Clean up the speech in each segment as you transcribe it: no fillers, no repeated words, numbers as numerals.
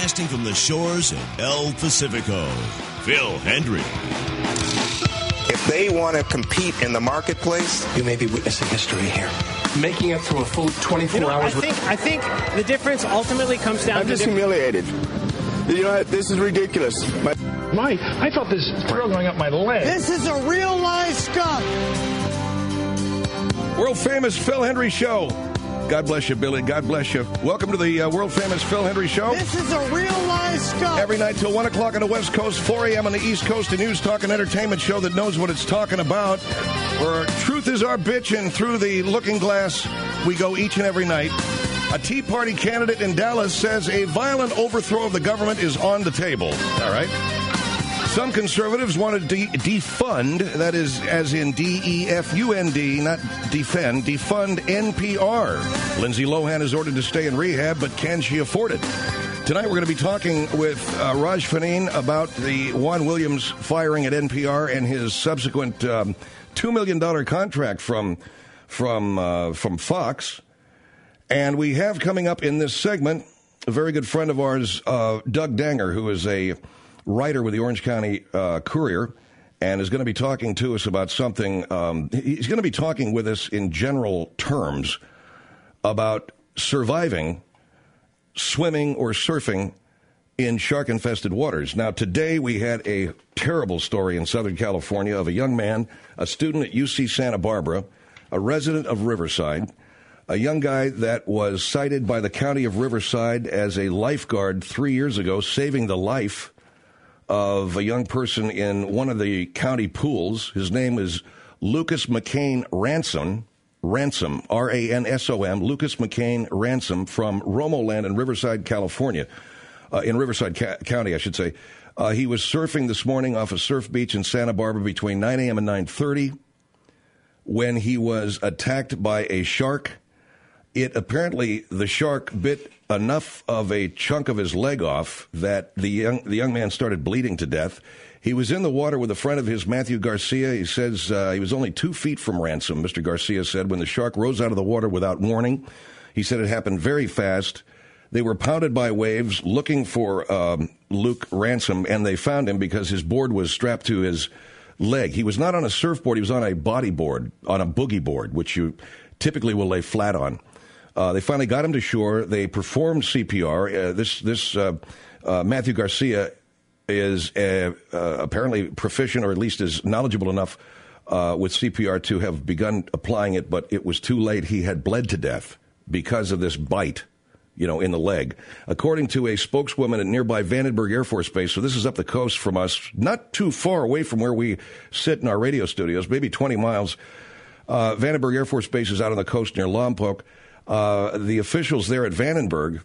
Broadcasting from the shores of El Pacifico, Phil Hendry. If they want to compete in the marketplace, you may be witnessing history here. Making it through a full 24 hours. I think the difference ultimately comes down to... I'm just humiliated. You know, this is ridiculous. I felt this thrill going up my leg. This is a real live skunk. World famous Phil Hendry Show. God bless you, Billy. God bless you. Welcome to the world famous Phil Hendry Show. This is a real live skunk. Every night till 1 o'clock on the West Coast, 4 a.m. on the East Coast, a news, talk, and entertainment show that knows what it's talking about. Where truth is our bitch, and through the looking glass, we go each and every night. A Tea Party candidate in Dallas says a violent overthrow of the government is on the table. All right. Some conservatives want to defund, that is as in D-E-F-U-N-D, not defend, defund NPR. Lindsay Lohan is ordered to stay in rehab, but can she afford it? Tonight we're going to be talking with Raj Faneen about the Juan Williams firing at NPR and his subsequent $2 million contract from Fox. And we have coming up in this segment a very good friend of ours, Doug Danger, who is a writer with the Orange County Courier, and is going to be talking to us about something. He's going to be talking with us in general terms about surviving swimming or surfing in shark-infested waters. Now, today we had a terrible story in Southern California of a young man, a student at UC Santa Barbara, a resident of Riverside, a young guy that was cited by the county of Riverside as a lifeguard 3 years ago, saving the life of a young person in one of the county pools. His name is Lucas McCain Ransom, R-A-N-S-O-M, Lucas McCain Ransom from Romoland in Riverside, California, in Riverside County, I should say. He was surfing this morning off a surf beach in Santa Barbara between 9 a.m. and 9:30 when he was attacked by a shark. The shark bit enough of a chunk of his leg off that the young man started bleeding to death. He was in the water with a friend of his, Matthew Garcia. He says he was only 2 feet from Ransom, Mr. Garcia said, when the shark rose out of the water without warning. He said it happened very fast. They were pounded by waves looking for Luke Ransom, and they found him because his board was strapped to his leg. He was not on a surfboard. He was on a bodyboard, on a boogie board, which you typically will lay flat on. They finally got him to shore. They performed CPR. This Matthew Garcia is apparently proficient, or at least is knowledgeable enough with CPR to have begun applying it, but it was too late. He had bled to death because of this bite, in the leg. According to a spokeswoman at nearby Vandenberg Air Force Base, so this is up the coast from us, not too far away from where we sit in our radio studios, maybe 20 miles. Vandenberg Air Force Base is out on the coast near Lompoc. The officials there at Vandenberg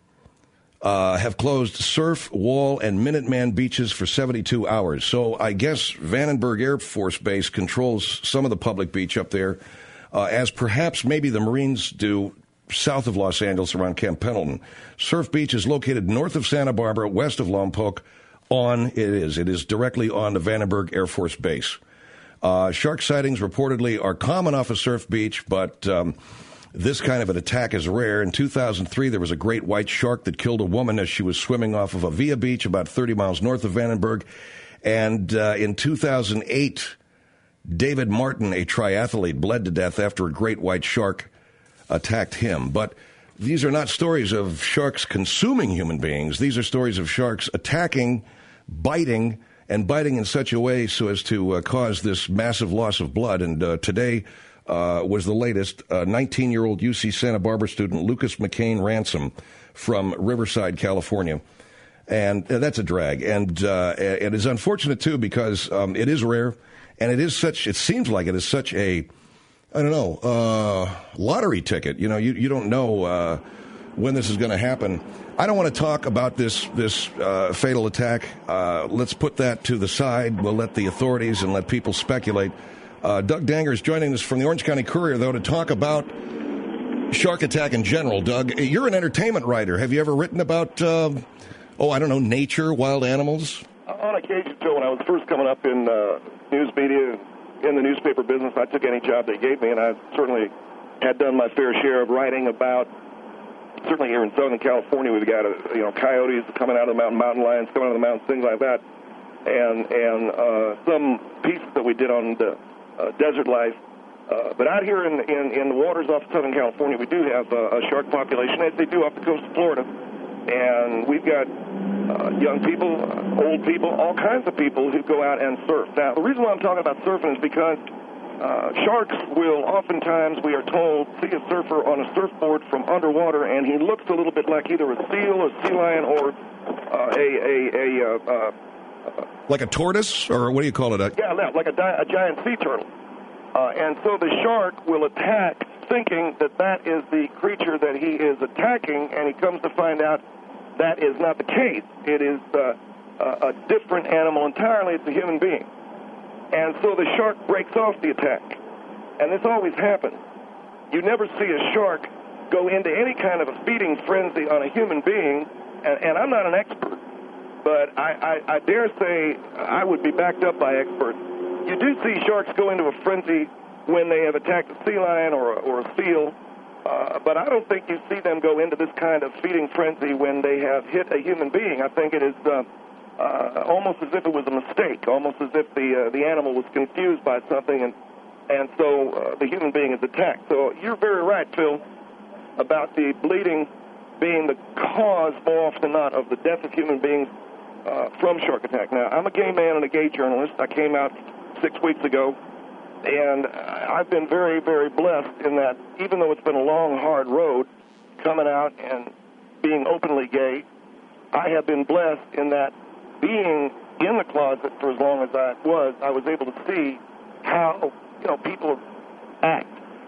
have closed Surf, Wall, and Minuteman beaches for 72 hours. So I guess Vandenberg Air Force Base controls some of the public beach up there, as perhaps maybe the Marines do south of Los Angeles around Camp Pendleton. Surf Beach is located north of Santa Barbara, west of Lompoc. It is directly on the Vandenberg Air Force Base. Shark sightings reportedly are common off a surf beach, but this kind of an attack is rare. In 2003, there was a great white shark that killed a woman as she was swimming off of Avia Beach, about 30 miles north of Vandenberg. And in 2008, David Martin, a triathlete, bled to death after a great white shark attacked him. But these are not stories of sharks consuming human beings. These are stories of sharks attacking, biting in such a way so as to cause this massive loss of blood. And today was the latest. 19-year-old UC Santa Barbara student Lucas McCain Ransom from Riverside, California. And that's a drag. And it is unfortunate, too, because it is rare. And it seems like it is such a, lottery ticket. You don't know when this is going to happen. I don't want to talk about this fatal attack. Let's put that to the side. We'll let the authorities and let people speculate. Doug Danger is joining us from the Orange County Courier, though, to talk about shark attack in general. Doug, you're an entertainment writer. Have you ever written about, nature, wild animals? On occasion, Joe, when I was first coming up in news media, in the newspaper business, I took any job they gave me, and I certainly had done my fair share of writing about certainly here in Southern California, we've got coyotes coming out of the mountain lions coming out of the mountains, things like that, and some pieces that we did on the desert life. But out here in the waters off Southern California, we do have a shark population, as they do off the coast of Florida. And we've got young people, old people, all kinds of people who go out and surf. Now, the reason why I'm talking about surfing is because sharks will oftentimes, we are told, see a surfer on a surfboard from underwater, and he looks a little bit like either a seal, a sea lion, or like a tortoise, or what do you call it? Yeah, like a giant sea turtle. And so the shark will attack thinking that is the creature that he is attacking, and he comes to find out that is not the case. It is a different animal entirely. It's a human being. And so the shark breaks off the attack. And this always happens. You never see a shark go into any kind of a feeding frenzy on a human being, and I'm not an expert, but I dare say I would be backed up by experts. You do see sharks go into a frenzy when they have attacked a sea lion or a seal, but I don't think you see them go into this kind of feeding frenzy when they have hit a human being. I think it is almost as if it was a mistake, almost as if the animal was confused by something, and so the human being is attacked. So you're very right, Phil, about the bleeding being the cause, more often than not, of the death of human beings from shark attack. Now, I'm a gay man and a gay journalist. I came out 6 weeks ago, and I've been very, very blessed in that even though it's been a long, hard road coming out and being openly gay, I have been blessed in that being in the closet for as long as I was able to see how, people act.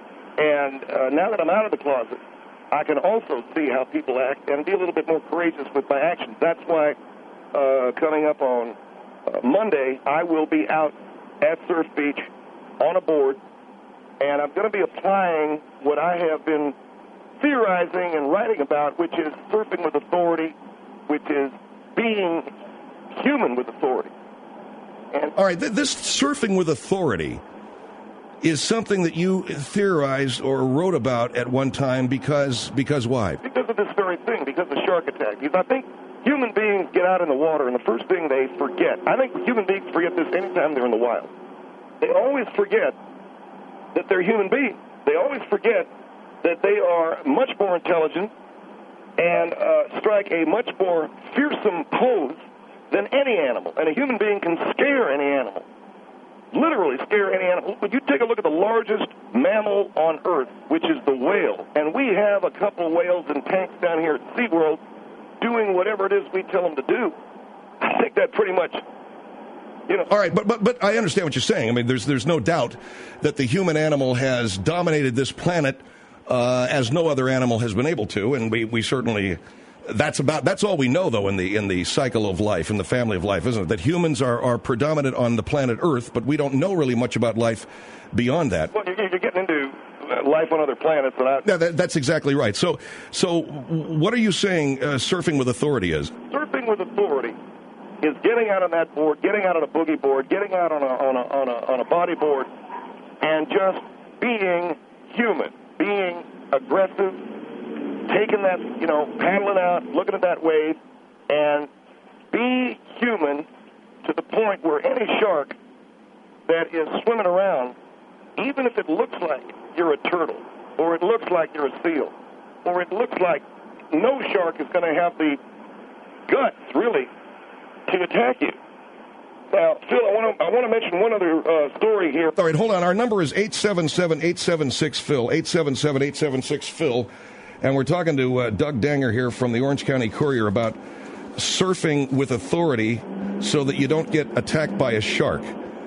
And now that I'm out of the closet, I can also see how people act and be a little bit more courageous with my actions. That's why coming up on Monday, I will be out at Surf Beach on a board, and I'm going to be applying what I have been theorizing and writing about, which is surfing with authority, which is being human with authority. And all right, this surfing with authority is something that you theorized or wrote about at one time because why? Because of this very thing, because of the shark attack. Because I think human beings get out in the water, and the first thing they forget, I think human beings forget this anytime they're in the wild. They always forget that they're human beings. They always forget that they are much more intelligent and strike a much more fearsome pose than any animal. And a human being can scare any animal, literally scare any animal. But you take a look at the largest mammal on Earth, which is the whale, and we have a couple of whales in tanks down here at SeaWorld doing whatever it is we tell them to do. I think that pretty much, All right, but I understand what you're saying. I mean, there's no doubt that the human animal has dominated this planet as no other animal has been able to, and we certainly, that's all we know, though, in the cycle of life, in the family of life, isn't it? That humans are predominant on the planet Earth, but we don't know really much about life beyond that. Well, you're getting into life on other planets. That's exactly right. So what are you saying surfing with authority is? Surfing with authority is getting out on that board, getting out on a boogie board, getting out on a body board, and just being human, being aggressive, taking that, paddling out, looking at that wave, and be human to the point where any shark that is swimming around, even if it looks like you're a turtle, or it looks like you're a seal, or it looks like no shark is going to have the guts, really, to attack you. Now, Phil, I want to mention one other story here. All right, hold on. Our number is 877-876-PHIL, 877-876-PHIL, and we're talking to Doug Danger here from the Orange County Courier about surfing with authority so that you don't get attacked by a shark.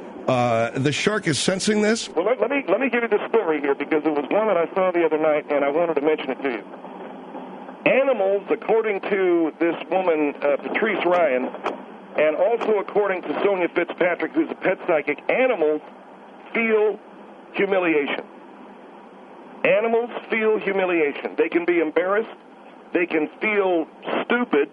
The shark is sensing this? Well, let me give you this story here, because it was one that I saw the other night, and I wanted to mention it to you. Animals, according to this woman, Patrice Ryan, and also according to Sonia Fitzpatrick, who's a pet psychic, animals feel humiliation. Animals feel humiliation. They can be embarrassed. They can feel stupid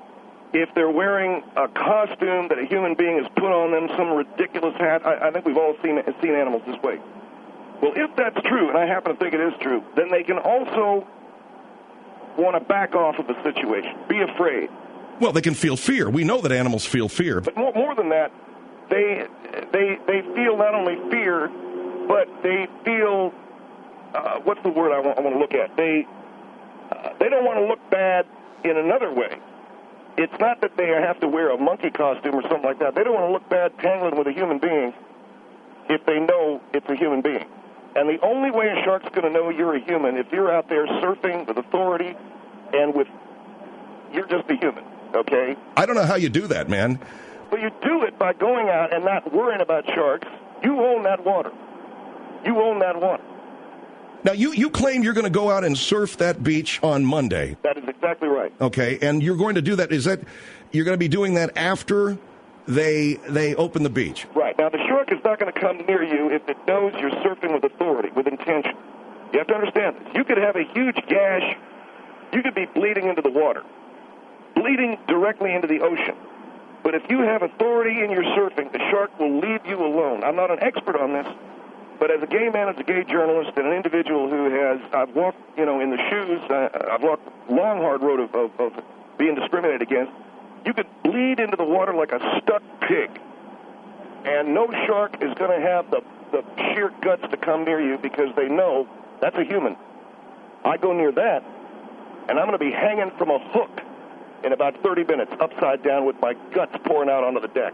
if they're wearing a costume that a human being has put on them, some ridiculous hat. I think we've all seen animals this way. Well, if that's true, and I happen to think it is true, then they can also want to back off of a situation, be afraid. Well, they can feel fear. We know that animals feel fear. But more than that, they feel not only fear, but they feel what's the word I want to look at? They don't want to look bad in another way. It's not that they have to wear a monkey costume or something like that. They don't want to look bad tangling with a human being if they know it's a human being. And the only way a shark's going to know you're a human if you're out there surfing with authority and you're just a human, okay? I don't know how you do that, man. Well, you do it by going out and not worrying about sharks. You own that water. You own that water. Now, you claim you're going to go out and surf that beach on Monday. That is exactly right. Okay, and you're going to do that. You're going to be doing that after they open the beach? Right. Now, the shark is not going to come near you if it knows you're surfing with authority, with intention. You have to understand this. You could have a huge gash. You could be bleeding into the water, bleeding directly into the ocean. But if you have authority in your surfing, the shark will leave you alone. I'm not an expert on this. But as a gay man, as a gay journalist, and an individual who I've walked, in the shoes, I've walked a long, hard road of being discriminated against. You could bleed into the water like a stuck pig, and no shark is going to have the sheer guts to come near you because they know that's a human. I go near that, and I'm going to be hanging from a hook in about 30 minutes, upside down with my guts pouring out onto the deck.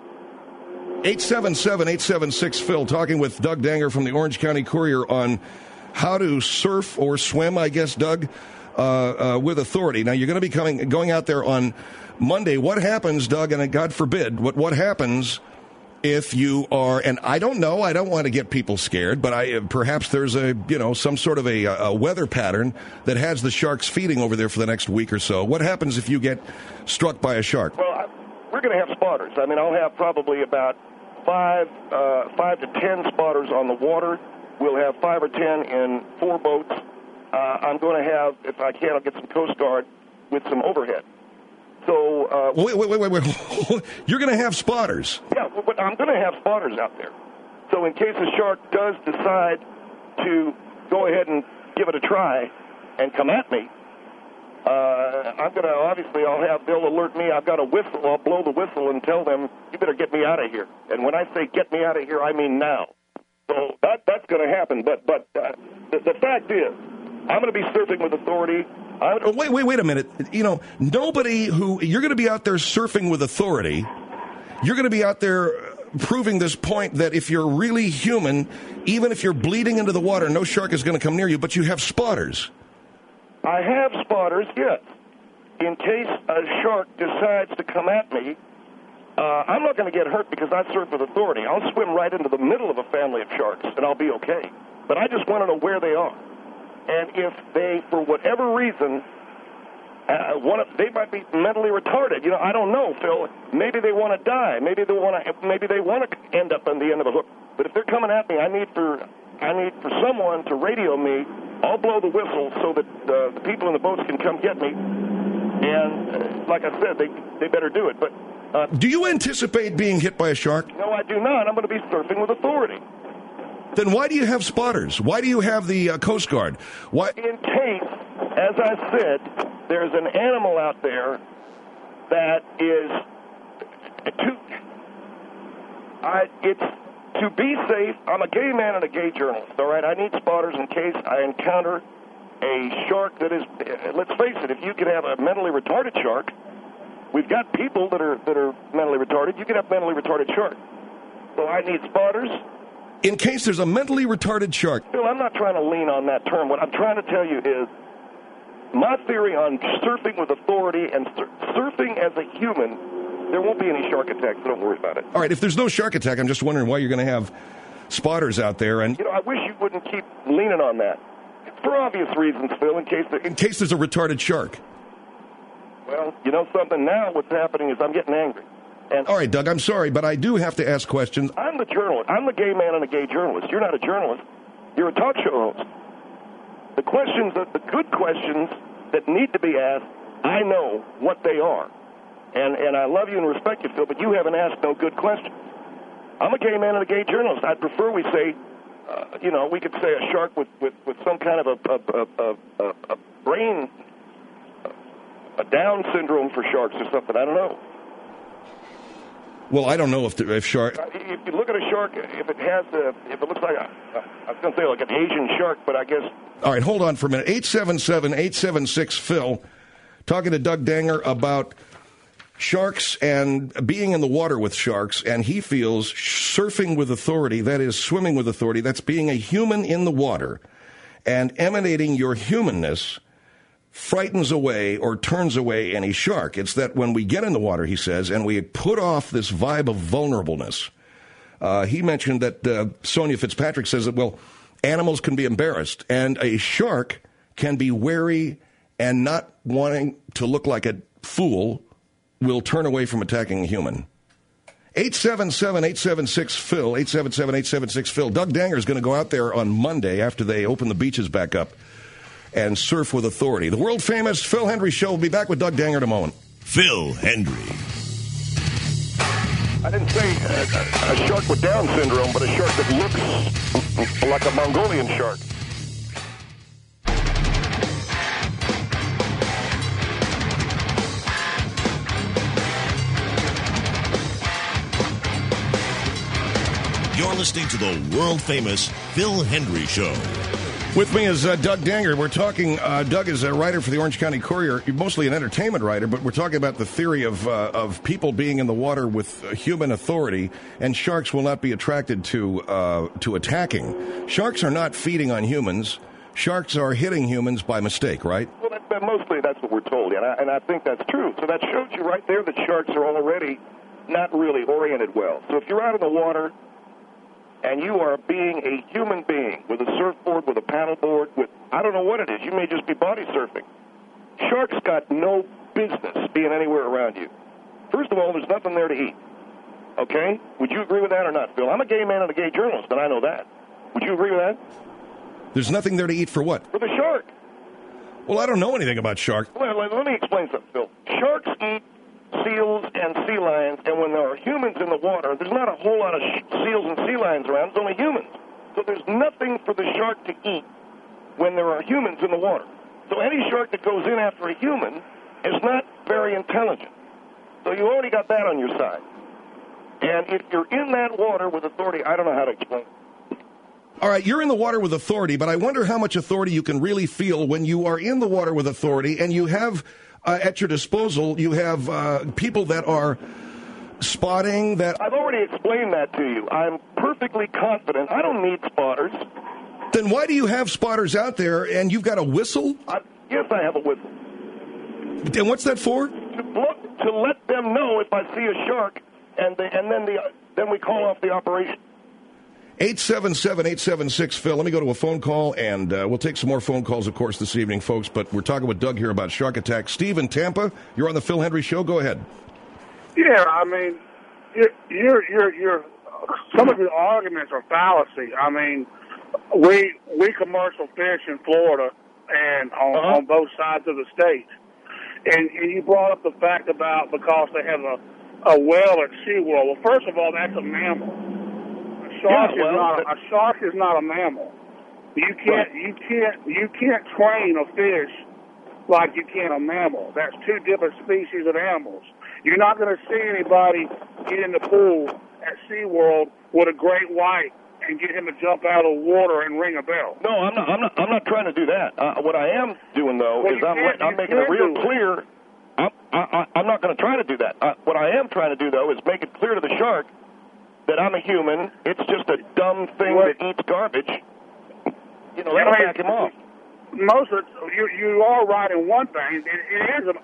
877-876-PHIL, talking with Doug Danger from the Orange County Courier on how to surf or swim, I guess, Doug, with authority. Now, you're going to be going out there on Monday. What happens, Doug, and God forbid, what happens if you are, and I don't know, I don't want to get people scared, but perhaps there's some sort of a weather pattern that has the sharks feeding over there for the next week or so. What happens if you get struck by a shark? Well, we're going to have spotters. I mean, I'll have probably about 5 to 10 spotters on the water. We'll have 5 or 10 in 4 boats. I'm going to have, if I can, I'll get some Coast Guard with some overhead. So wait. You're going to have spotters? Yeah, but I'm going to have spotters out there. So in case a shark does decide to go ahead and give it a try and come at me, I'm going to, they'll alert me. I've got a whistle. I'll blow the whistle and tell them, you better get me out of here. And when I say get me out of here, I mean now. So that's going to happen. But the fact is, I'm going to be surfing with authority. Wait a minute. You're going to be out there surfing with authority. You're going to be out there proving this point that if you're really human, even if you're bleeding into the water, no shark is going to come near you, but you have spotters. I have spotters, yes. In case a shark decides to come at me, I'm not going to get hurt because I surf with authority. I'll swim right into the middle of a family of sharks, and I'll be okay. But I just want to know where they are. And if they, for whatever reason, they might be mentally retarded. I don't know, Phil. Maybe they want to die. Maybe they want to end up on the end of a hook. But if they're coming at me, I need for someone to radio me. I'll blow the whistle so that the people in the boats can come get me. And like I said, they better do it. But do you anticipate being hit by a shark? No, I do not. I'm going to be surfing with authority. Then why do you have spotters? Why do you have the Coast Guard? Why? In case, as I said, there's an animal out there that is it's to be safe. I'm a gay man and a gay journalist, all right? I need spotters in case I encounter a shark that is, let's face it, if you could have a mentally retarded shark, we've got people that are mentally retarded. You could have mentally retarded sharks. So I need spotters. In case there's a mentally retarded shark. Bill, I'm not trying to lean on that term. What I'm trying to tell you is my theory on surfing with authority and surfing as a human, there won't be any shark attacks, so don't worry about it. All right, if there's no shark attack, I'm just wondering why you're going to have spotters out there. And I wish you wouldn't keep leaning on that. For obvious reasons, Phil, in case there's a retarded shark. Well, you know something? Now what's happening is I'm getting angry. All right, Doug, I'm sorry, but I do have to ask questions. I'm the journalist. I'm the gay man and a gay journalist. You're not a journalist. You're a talk show host. The good questions that need to be asked, I know what they are. And I love you and respect you, Phil, but you haven't asked no good questions. I'm a gay man and a gay journalist. I'd prefer we say, we could say a shark with some kind of a brain a Down syndrome for sharks or something. I don't know. Well, I don't know if shark. If you look at a shark, if it looks like I was going to say like an Asian shark, but I guess. All right, hold on for a minute. 877-876-Phil, talking to Doug Danger about sharks and being in the water with sharks, and he feels surfing with authority, that is swimming with authority, that's being a human in the water and emanating your humanness frightens away or turns away any shark. It's that when we get in the water, he says, and we put off this vibe of vulnerableness. He mentioned that Sonia Fitzpatrick says that, well, animals can be embarrassed, and a shark can be wary and not wanting to look like a fool will turn away from attacking a human. 877-876-PHIL, 877-876-PHIL. Doug Danger is going to go out there on Monday after they open the beaches back up and surf with authority. The world-famous Phil Hendrie Show will be back with Doug Danger in a moment. Phil Hendrie. I didn't say a shark with Down syndrome, but a shark that looks like a Mongolian shark. You're listening to the world-famous Phil Hendrie Show. With me is Doug Danger. We're talking, Doug is a writer for the Orange County Courier, mostly an entertainment writer, but we're talking about the theory of people being in the water with human authority, and sharks will not be attracted to attacking. Sharks are not feeding on humans. Sharks are hitting humans by mistake, right? Well, mostly that's what we're told, and I think that's true. So that shows you right there that sharks are already not really oriented well. So if you're out in the water and you are being a human being with a surfboard, with a paddleboard, with, I don't know what it is, you may just be body surfing. Sharks got no business being anywhere around you. First of all, there's nothing there to eat. Okay? Would you agree with that or not, Phil? I'm a gay man and a gay journalist, and I know that. Would you agree with that? There's nothing there to eat for what? For the shark. Well, I don't know anything about sharks. Well, let me explain something, Phil. Sharks eat seals and sea lions, and when there are humans in the water, there's not a whole lot of seals and sea lions around. It's only humans. So there's nothing for the shark to eat when there are humans in the water. So any shark that goes in after a human is not very intelligent. So you already got that on your side. And if you're in that water with authority, I don't know how to explain it. All right, you're in the water with authority, but I wonder how much authority you can really feel when you are in the water with authority and you have at your disposal, you have people that are spotting that. I've already explained that to you. I'm perfectly confident. I don't need spotters. Then why do you have spotters out there and you've got a whistle? Yes, I have a whistle. And what's that for? To let them know if I see a shark, and then we call off the operation. 877-876-PHIL. Let me go to a phone call, and we'll take some more phone calls, of course, this evening, folks. But we're talking with Doug here about shark attacks. Steve in Tampa, you're on the Phil Hendrie Show. Go ahead. Yeah, I mean, you're some of your arguments are fallacy. I mean, we commercial fish in Florida and on both sides of the state, and you brought up the fact about because they have a whale at SeaWorld. Well, first of all, that's a mammal. A shark is not a mammal. You can't train a fish like you can a mammal. That's two different species of animals. You're not going to see anybody get in the pool at SeaWorld with a great white and get him to jump out of the water and ring a bell. No, I'm not trying to do that. What I am doing though is I'm making it real clear. I'm not going to try to do that. What I am trying to do though is make it clear to the shark that I'm a human. It's just a dumb thing that eats garbage. You know, that'll back him off. Most of you are right in one thing. It is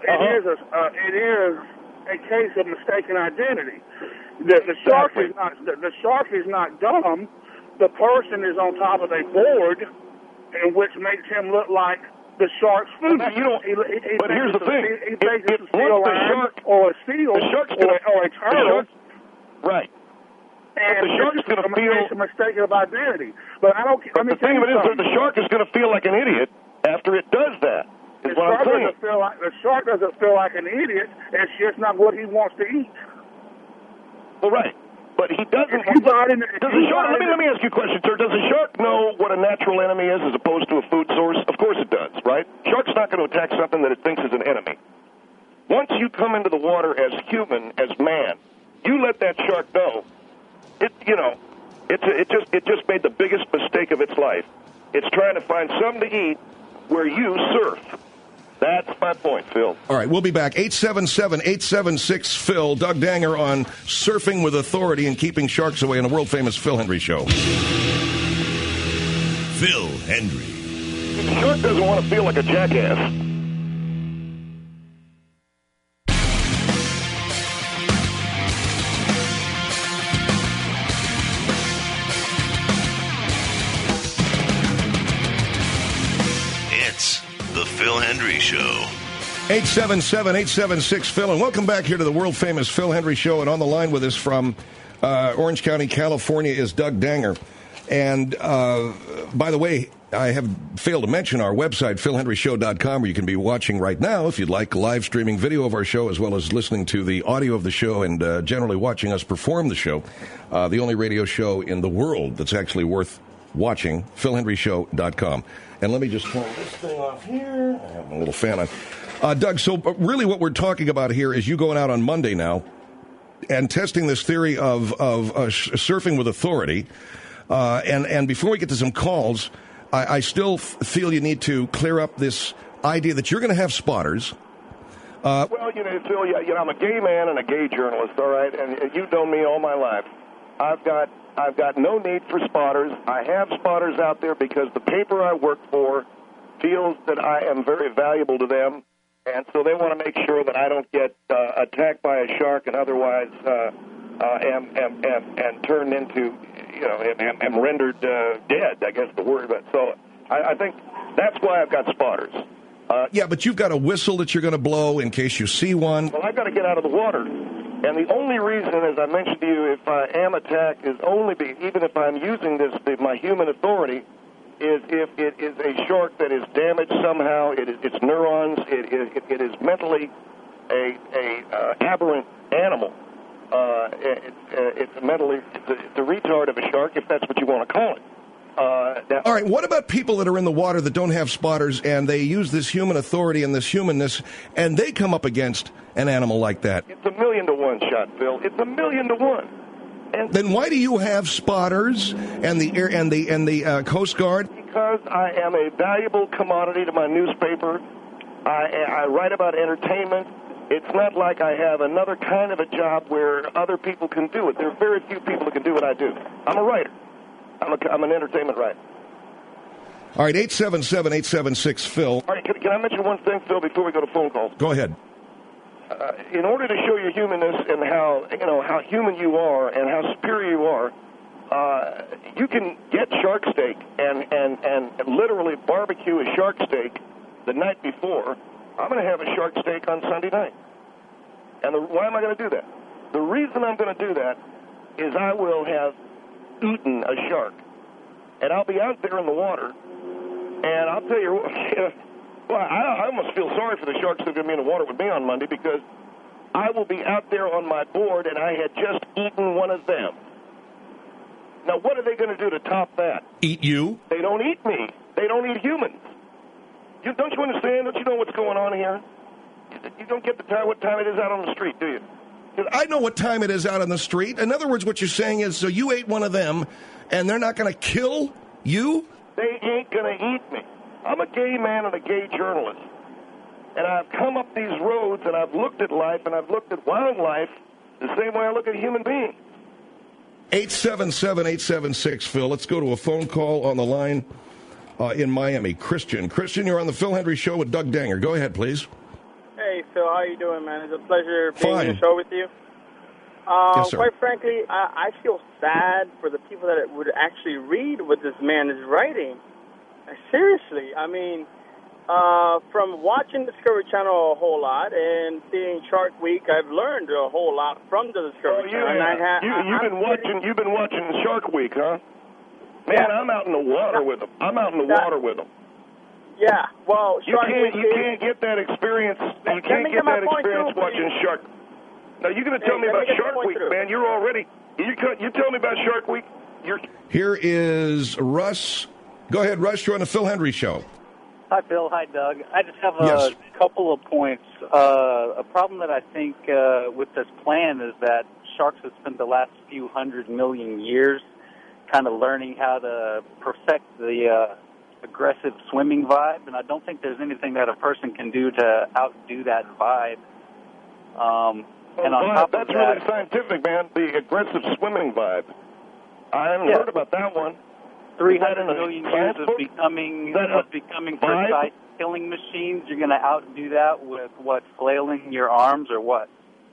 a case of mistaken identity. The shark is not dumb. The person is on top of a board, in which makes him look like the shark's food. But here's the thing: he thinks it's a seal or a seal or a turtle. Right. And the shark's going to feel a mistake of identity. But I don't. But the thing of it is that the shark is going to feel like an idiot after it does that. Is what I'm saying. The shark doesn't feel like an idiot. It's just not what he wants to eat. Well, right. But he doesn't. Let me ask you a question, sir. Does a shark know what a natural enemy is as opposed to a food source? Of course it does, right? Shark's not going to attack something that it thinks is an enemy. you come into the water as human, as man, you let that shark know. It just made the biggest mistake of its life. It's trying to find something to eat where you surf. That's my point, Phil. All right, we'll be back. 877-876-PHIL. Doug Danger on Surfing with Authority and Keeping Sharks Away on the world-famous Phil Hendry Show. Phil Hendry. The shark doesn't want to feel like a jackass. It's the Phil Hendry Show. 877-876-PHIL. And welcome back here to the world-famous Phil Hendry Show. And on the line with us from Orange County, California, is Doug Danger. And, by the way, I have failed to mention our website, philhendryshow.com, where you can be watching right now, if you'd like, live streaming video of our show, as well as listening to the audio of the show and generally watching us perform the show. The only radio show in the world that's actually worth watching, philhendryshow.com. And let me just turn this thing off here. I have a little fan on. Doug, so really what we're talking about here is you going out on Monday now and testing this theory of surfing with authority. And before we get to some calls, I still feel you need to clear up this idea that you're going to have spotters. Well, Phil, I'm a gay man and a gay journalist, all right? And you've known me all my life. I've got no need for spotters. I have spotters out there because the paper I work for feels that I am very valuable to them, and so they want to make sure that I don't get attacked by a shark and otherwise am turned into, am rendered dead, I guess the word. But so I think that's why I've got spotters. Yeah, but you've got a whistle that you're going to blow in case you see one. Well, I've got to get out of the water. And the only reason, as I mentioned to you, if I am attacked, is even if I'm using my human authority, is if it is a shark that is damaged somehow, its neurons, it is mentally a aberrant animal. It's a retard of a shark, if that's what you want to call it. All right, what about people that are in the water that don't have spotters and they use this human authority and this humanness and they come up against an animal like that? It's 1,000,000-to-1 shot, Phil. It's 1,000,000-to-1. And then why do you have spotters and the Coast Guard? Because I am a valuable commodity to my newspaper. I write about entertainment. It's not like I have another kind of a job where other people can do it. There are very few people that can do what I do. I'm a writer. I'm an entertainment writer. All right, 877-876-PHIL. All right, can I mention one thing, Phil, before we go to phone calls? Go ahead. In order to show your humanness and how human you are and how superior you are, you can get shark steak and literally barbecue a shark steak the night before. I'm going to have a shark steak on Sunday night. And why am I going to do that? The reason I'm going to do that is I will have eaten a shark. And I'll be out there in the water, and I'll tell you, well, I almost feel sorry for the sharks that are going to be in the water with me on Monday because I will be out there on my board, and I had just eaten one of them. Now, what are they going to do to top that? Eat you? They don't eat me. They don't eat humans. Don't you understand? Don't you know what's going on here? You don't get what time it is out on the street, do you? I know what time it is out on the street. In other words, what you're saying is, so you ate one of them, and they're not going to kill you? They ain't going to eat me. I'm a gay man and a gay journalist. And I've come up these roads, and I've looked at life, and I've looked at wildlife the same way I look at human beings. 877-876-PHIL. Let's go to a phone call on the line in Miami. Christian, you're on the Phil Hendry Show with Doug Danger. Go ahead, please. Hey, Phil, how you doing, man? It's a pleasure being Fine. on the show with you. Yes, sir. Quite frankly, I feel sad for the people that would actually read what this man is writing. Seriously, I mean, from watching Discovery Channel a whole lot and seeing Shark Week, I've learned a whole lot from the Discovery Channel. And You've been watching Shark Week, huh? Man, yeah. I'm out in the water with them. Yeah, well, you can't get that experience. You can't get that experience watching Shark. Now you're going to tell me about Shark Week, man. You tell me about Shark Week. Here is Russ. Go ahead, Russ. You're on the Phil Hendry Show. Hi, Bill. Hi, Doug. I just have Yes. a couple of points. A problem that I think with this plan is that sharks have spent the last few 100 million years kind of learning how to perfect the aggressive swimming vibe, and I don't think there's anything that a person can do to outdo that vibe. And on top of that's that, really scientific, man. The aggressive swimming vibe. I haven't heard about that one. 300 million years of book? becoming vibe? precise killing machines. You're going to outdo that with what, flailing your arms or what?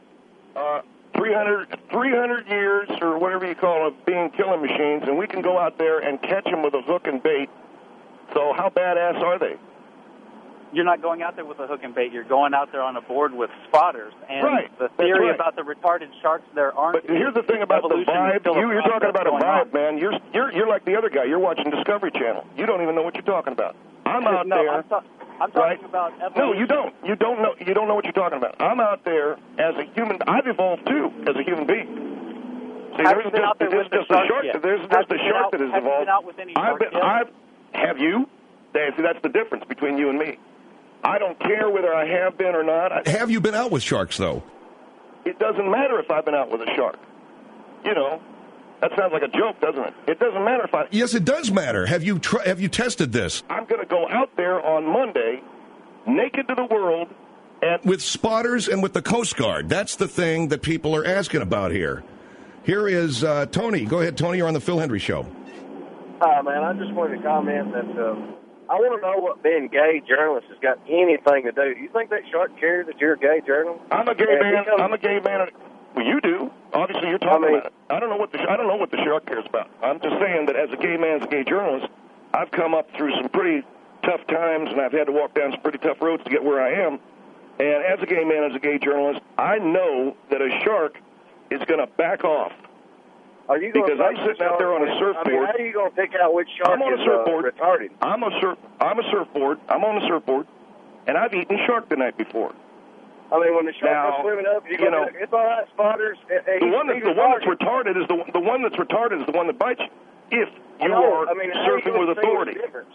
300 years or whatever you call it, being killing machines, and we can go out there and catch them with a hook and bait. So how badass are they? You're not going out there with a hook and bait. You're going out there on a board with spotters. And Right. the theory right. about the retarded sharks, there aren't. But here's the thing about the vibe. You're talking about a vibe, man. You're like the other guy. You're watching Discovery Channel. You don't even know what you're talking about. I'm out there. I'm talking about evolution. No, you don't. You don't know. You don't know what you're talking about. I'm out there as a human. I've evolved too as a human being. See, there's just a shark. There's just a shark that has evolved. Have you been out with any sharks yet? Have you? See, that's the difference between you and me. I don't care whether I have been or not. Have you been out with sharks, though? It doesn't matter if I've been out with a shark. You know, that sounds like a joke, doesn't it? It doesn't matter if I... Yes, it does matter. Have you tested this? I'm going to go out there on Monday, naked to the world, and... With spotters and with the Coast Guard. That's the thing that people are asking about here. Here is Tony. Go ahead, Tony. You're on the Phil Hendry Show. Hi, man. I just wanted to comment that... I want to know what being gay journalist has got anything to do. You think that shark cares that you're a gay journalist? I'm a gay man. I'm a gay man. Well, you do. Obviously, you're talking about it. I don't know what the shark cares about. I'm just saying that as a gay man, as a gay journalist, I've come up through some pretty tough times, and I've had to walk down some pretty tough roads to get where I am. And as a gay man, as a gay journalist, I know that a shark is going to back off. Because I'm sitting out there on a surfboard. I mean, how are you going to pick out which shark I'm on a surfboard. retarded? I'm a surfboard. I'm on a surfboard, and I've eaten shark the night before. I mean, when the shark goes swimming up, it's all right, spotters. The one that's retarded is the one that's retarded is the one that bites you. If you are surfing with authority.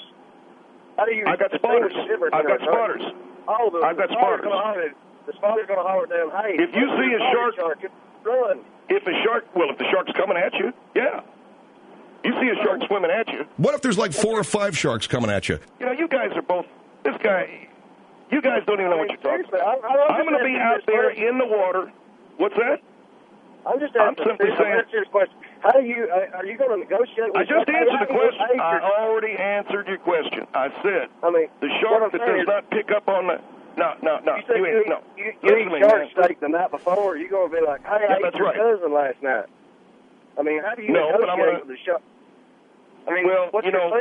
How do you? I got spotters. I've got spotters. I've got spotters. The spotter's going to holler down, hey. If you see a shark, run. If the shark's coming at you, yeah. You see a shark swimming at you. What if there's like 4 or 5 sharks coming at you? You know, you guys are both, you guys don't even know what you're talking about. I'm going to be out there in the water. What's that? I'm just asking. I'm simply saying. This question. How do you, are you going to negotiate with I just answered the question. I already answered your question. I said, the shark that does not pick up on the... No. You eat shark steak the night before. You're going to be like, hey, I ate your cousin last night. I mean, how do you negotiate with the shark? I mean, well, what you know,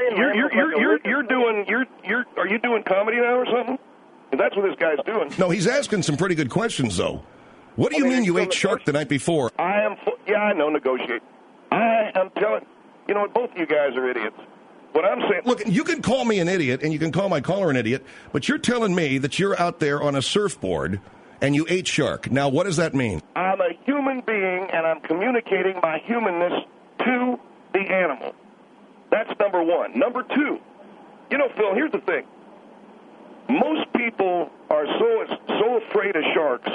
are you doing comedy now or something? That's what this guy's doing. No, he's asking some pretty good questions, though. What do you mean you ate shark the night before? I know, negotiate. I am telling, you know what, both of you guys are idiots. What I'm saying... Look, you can call me an idiot, and you can call my caller an idiot, but you're telling me that you're out there on a surfboard and you ate shark. Now, what does that mean? I'm a human being, and I'm communicating my humanness to the animal. That's number one. Number two, you know, Phil, here's the thing. Most people are so afraid of sharks,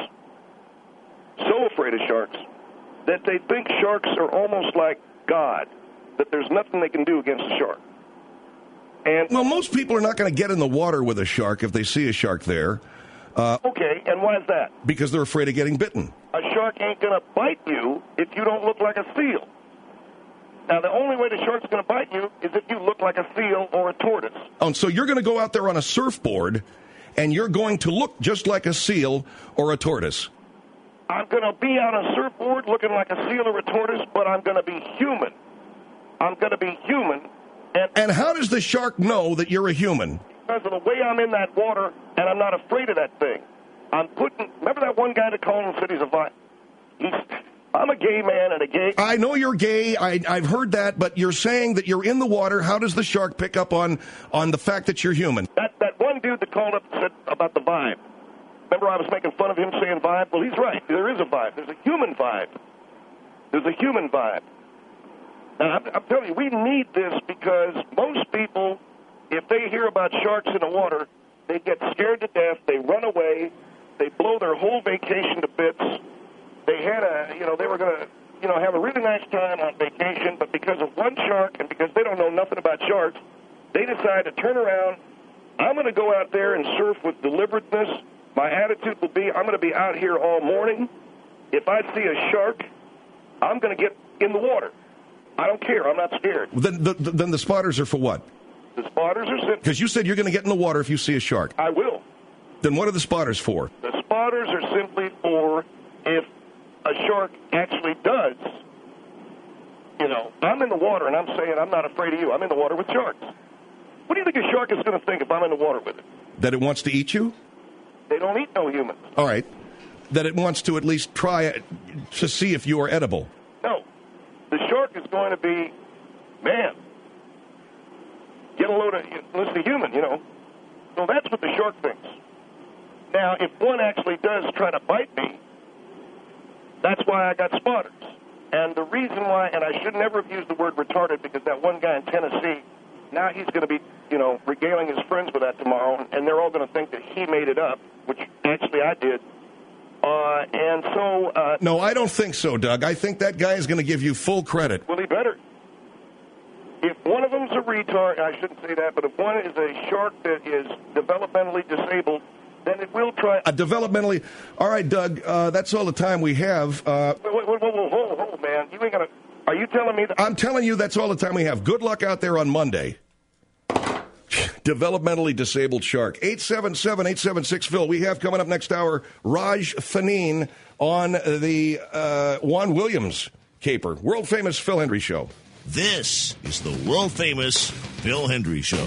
that they think sharks are almost like God, that there's nothing they can do against a shark. Well, most people are not going to get in the water with a shark if they see a shark there. Okay, and why is that? Because they're afraid of getting bitten. A shark ain't going to bite you if you don't look like a seal. Now, the only way the shark's going to bite you is if you look like a seal or a tortoise. Oh, so you're going to go out there on a surfboard, and you're going to look just like a seal or a tortoise. I'm going to be on a surfboard looking like a seal or a tortoise, but I'm going to be human. I'm going to be human. And how does the shark know that you're a human? Because of the way I'm in that water, and I'm not afraid of that thing. Remember that one guy that called and said he's a vi... I'm a gay man and a gay... I know you're gay. I've heard that, but you're saying that you're in the water. How does the shark pick up on the fact that you're human? That one dude that called up and said about the vibe. Remember I was making fun of him saying vibe? Well, he's right. There is a vibe. There's a human vibe. There's a human vibe. Now, I'm telling you, we need this because most people if they hear about sharks in the water, they get scared to death, they run away, they blow their whole vacation to bits. They had they were going to, have a really nice time on vacation, but because of one shark and because they don't know nothing about sharks, they decide to turn around. I'm going to go out there and surf with deliberateness. My attitude will be, I'm going to be out here all morning. If I see a shark, I'm going to get in the water. I don't care. I'm not scared. Then the spotters are for what? The spotters are simply... Because you said you're going to get in the water if you see a shark. I will. Then what are the spotters for? The spotters are simply for if a shark actually does. I'm in the water, and I'm saying I'm not afraid of you. I'm in the water with sharks. What do you think a shark is going to think if I'm in the water with it? That it wants to eat you? They don't eat no humans. All right. That it wants to at least try to see if you are edible. No. The shark is going to be, man, get a load of, listen to human, So that's what the shark thinks. Now, if one actually does try to bite me, that's why I got spotters. And the reason why, and I should never have used the word retarded, because that one guy in Tennessee, now he's going to be, regaling his friends with that tomorrow, and they're all going to think that he made it up, which actually I did. No, I don't think so, Doug. I think that guy is going to give you full credit. Well, he better. If one of them's a retard, I shouldn't say that, but if one is a shark that is developmentally disabled, then it will try... Developmentally... All right, Doug, that's all the time we have. Whoa, man. You ain't going to... Are you telling me that... I'm telling you that's all the time we have. Good luck out there on Monday. Developmentally disabled shark. 877-876-PHIL. We have coming up next hour Raj Faneen on the Juan Williams caper. World-famous Phil Hendry Show. This is the world-famous Phil Hendry Show.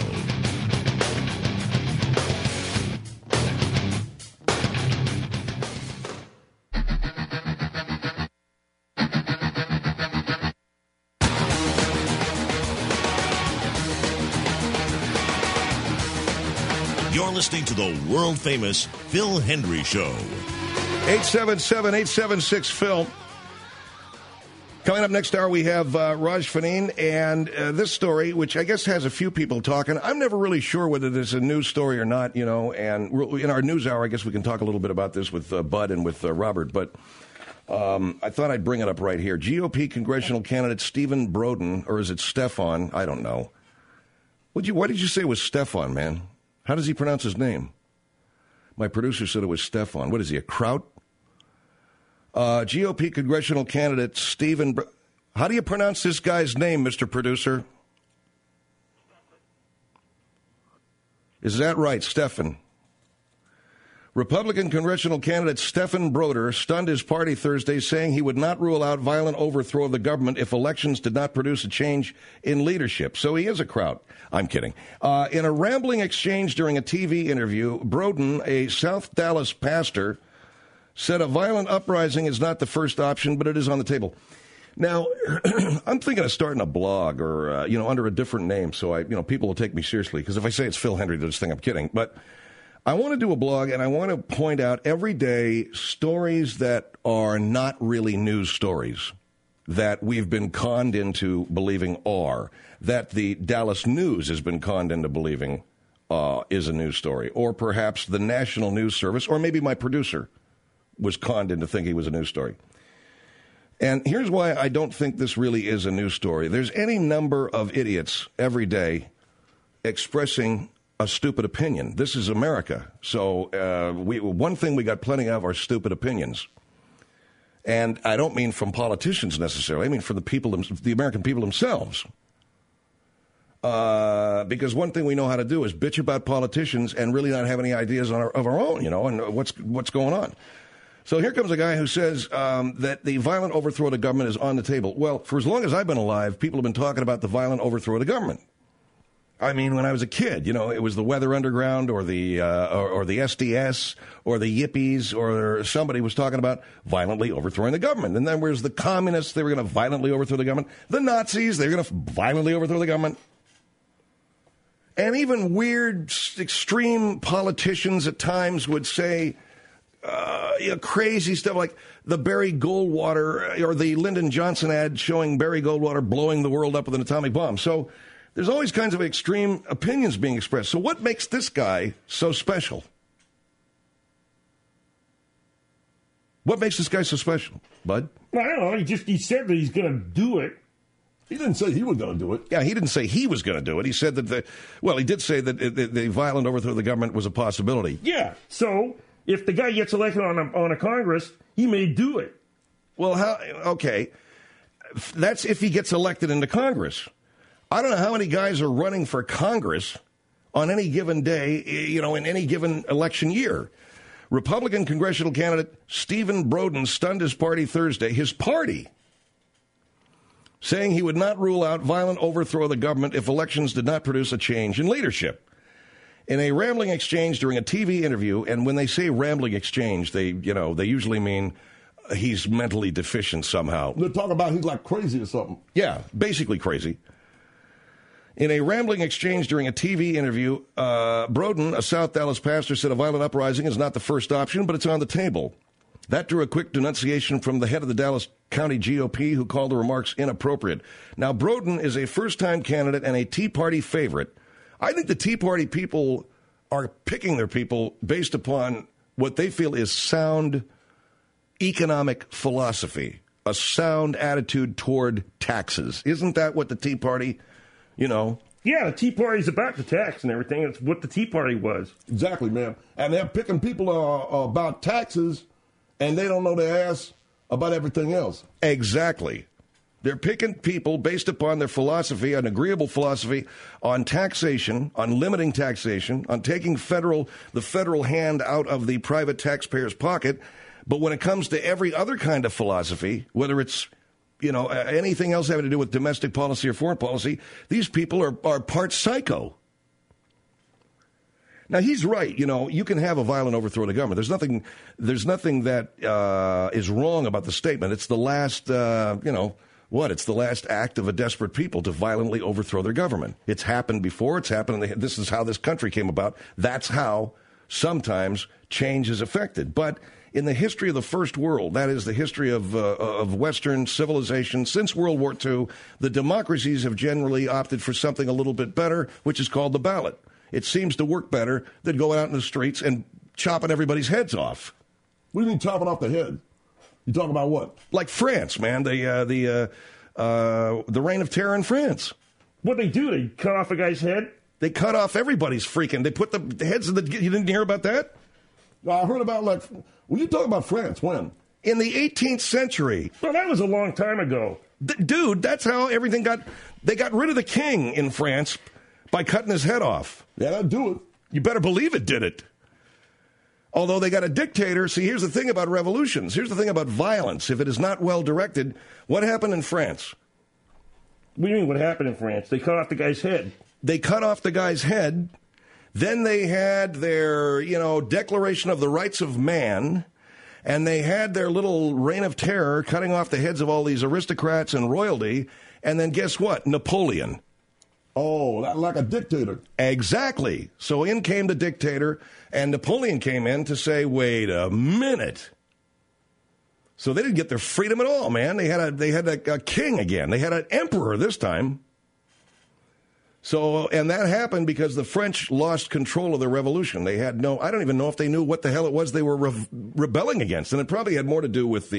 You're listening to the world-famous Phil Hendry Show. 877-876-PHIL. Coming up next hour, we have Raj Faneen, and this story, which I guess has a few people talking. I'm never really sure whether this is a news story or not, and in our news hour, I guess we can talk a little bit about this with Bud and with Robert, but I thought I'd bring it up right here. GOP congressional candidate Stephen Broden, or is it Stefan? I don't know. Why did you say it was Stefan, man? How does he pronounce his name? My producer said it was Stefan. What is he, a Kraut? GOP congressional candidate Stephen... How do you pronounce this guy's name, Mr. Producer? Is that right, Stefan? Republican congressional candidate Stephen Broder stunned his party Thursday, saying he would not rule out violent overthrow of the government if elections did not produce a change in leadership. So he is a Kraut. I'm kidding. In a rambling exchange during a TV interview, Broden, a South Dallas pastor, said a violent uprising is not the first option, but it is on the table. Now, I'm thinking of starting a blog or, under a different name so people will take me seriously. Because if I say it's Phil Hendry, they'll just think I'm kidding. But I want to do a blog, and I want to point out every day stories that are not really news stories that we've been conned into believing are, that the Dallas News has been conned into believing is a news story, or perhaps the National News Service, or maybe my producer was conned into thinking it was a news story. And here's why I don't think this really is a news story. There's any number of idiots every day expressing a stupid opinion. This is America. So one thing we got plenty of are stupid opinions. And I don't mean from politicians necessarily. I mean from the American people themselves. Because one thing we know how to do is bitch about politicians and really not have any ideas of our own, and what's going on. So here comes a guy who says that the violent overthrow of the government is on the table. Well, for as long as I've been alive, people have been talking about the violent overthrow of the government. I mean, when I was a kid, it was the Weather Underground or the SDS or the Yippies, or somebody was talking about violently overthrowing the government. And then there's the communists, they were going to violently overthrow the government. The Nazis, they were going to violently overthrow the government. And even weird, extreme politicians at times would say crazy stuff like the Barry Goldwater or the Lyndon Johnson ad showing Barry Goldwater blowing the world up with an atomic bomb. So There's always kinds of extreme opinions being expressed. So what makes this guy so special? What makes this guy so special, Bud? I don't know. He said that he's going to do it. He didn't say he was going to do it. Yeah, he didn't say he was going to do it. He said that he did say that the violent overthrow of the government was a possibility. Yeah. So if the guy gets elected on a Congress, he may do it. Well, okay. That's if he gets elected into Congress. I don't know how many guys are running for Congress on any given day, in any given election year. Republican congressional candidate Stephen Broden stunned his party Thursday, saying he would not rule out violent overthrow of the government if elections did not produce a change in leadership. In a rambling exchange during a TV interview, and when they say rambling exchange, they usually mean he's mentally deficient somehow. They're talking about he's like crazy or something. Yeah, basically crazy. In a rambling exchange during a TV interview, Broden, a South Dallas pastor, said a violent uprising is not the first option, but it's on the table. That drew a quick denunciation from the head of the Dallas County GOP, who called the remarks inappropriate. Now, Broden is a first-time candidate and a Tea Party favorite. I think the Tea Party people are picking their people based upon what they feel is sound economic philosophy, a sound attitude toward taxes. Isn't that what the Tea Party... Yeah, the Tea Party's about the tax and everything. It's what the Tea Party was. Exactly, man. And they're picking people about taxes, and they don't know their ass about everything else. Exactly. They're picking people based upon their philosophy, an agreeable philosophy, on taxation, on limiting taxation, on taking the federal hand out of the private taxpayer's pocket. But when it comes to every other kind of philosophy, whether it's anything else having to do with domestic policy or foreign policy, these people are part psycho. Now, he's right. You can have a violent overthrow of the government. There's nothing that is wrong about the statement. It's the last, it's the last act of a desperate people to violently overthrow their government. It's happened before. It's happened. This is how this country came about. That's how sometimes change is effected. But in the history of the First World, that is the history of Western civilization since World War II, the democracies have generally opted for something a little bit better, which is called the ballot. It seems to work better than going out in the streets and chopping everybody's heads off. What do you mean chopping off the head? You talking about what? Like France, man. The reign of terror in France. What'd they do? They cut off a guy's head? They cut off everybody's freaking. They put the heads of the... You didn't hear about that? I heard about, when you talk about France, when? In the 18th century. Well, that was a long time ago. Dude, that's how everything got... They got rid of the king in France by cutting his head off. Yeah, that'd do it. You better believe it did it. Although they got a dictator. See, here's the thing about revolutions. Here's the thing about violence. If it is not well directed, what happened in France? What do you mean what happened in France? They cut off the guy's head. They cut off the guy's head. Then they had their, Declaration of the Rights of Man, and they had their little reign of terror, cutting off the heads of all these aristocrats and royalty, and then guess what? Napoleon. Oh, like a dictator. Exactly. So in came the dictator, and Napoleon came in to say, wait a minute. So they didn't get their freedom at all, man. They had a king again. They had an emperor this time. So, and that happened because the French lost control of the revolution. They had I don't even know if they knew what the hell it was they were rebelling against. And it probably had more to do with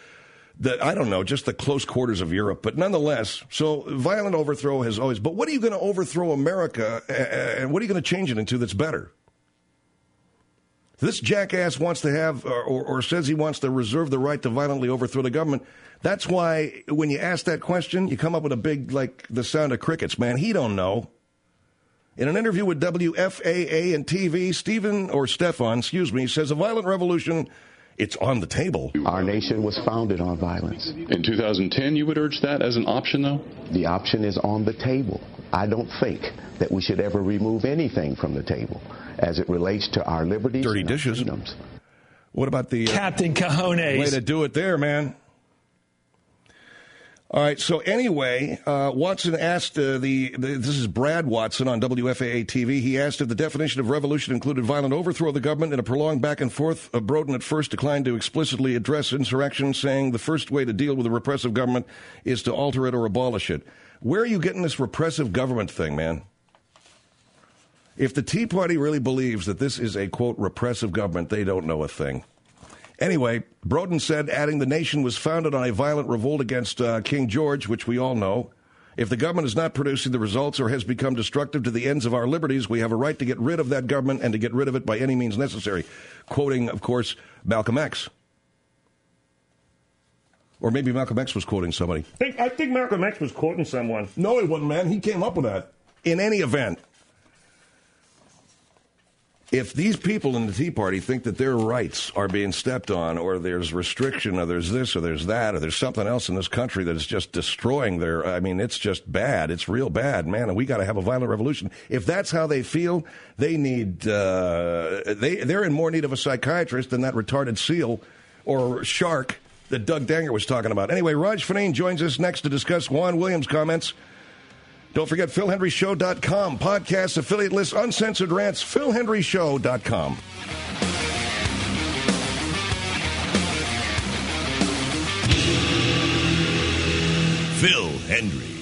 I don't know, just the close quarters of Europe. But nonetheless, so violent overthrow has always, but what are you going to overthrow America and what are you going to change it into that's better? This jackass wants to have, or says he wants to reserve the right to violently overthrow the government. That's why when you ask that question, you come up with a big, the sound of crickets, man. He don't know. In an interview with WFAA and TV, Stefan says a violent revolution, it's on the table. Our nation was founded on violence. In 2010, you would urge that as an option, though? The option is on the table. I don't think that we should ever remove anything from the table as it relates to our liberties. Dirty and dishes. Freedoms. What about the... Captain Cajones. Way to do it there, man. All right, so anyway, Watson asked, this is Brad Watson on WFAA TV, he asked if the definition of revolution included violent overthrow of the government and a prolonged back and forth. Broden at first declined to explicitly address insurrection, saying the first way to deal with a repressive government is to alter it or abolish it. Where are you getting this repressive government thing, man? If the Tea Party really believes that this is a, quote, repressive government, they don't know a thing. Anyway, Broden said, adding, the nation was founded on a violent revolt against King George, which we all know. If the government is not producing the results or has become destructive to the ends of our liberties, we have a right to get rid of that government and to get rid of it by any means necessary. Quoting, of course, Malcolm X. Or maybe Malcolm X was quoting somebody. I think Malcolm X was quoting someone. No, he wasn't, man. He came up with that. In any event, if these people in the Tea Party think that their rights are being stepped on, or there's restriction, or there's this, or there's that, or there's something else in this country that is just destroying it's just bad. It's real bad, man, and we got to have a violent revolution. If that's how they feel, they need, they're in more need of a psychiatrist than that retarded seal or shark that Doug Danger was talking about. Anyway, Raj Finane joins us next to discuss Juan Williams' comments. Don't forget PhilHenryShow.com. Podcasts, affiliate lists, uncensored rants, PhilHenryShow.com. Phil Hendry.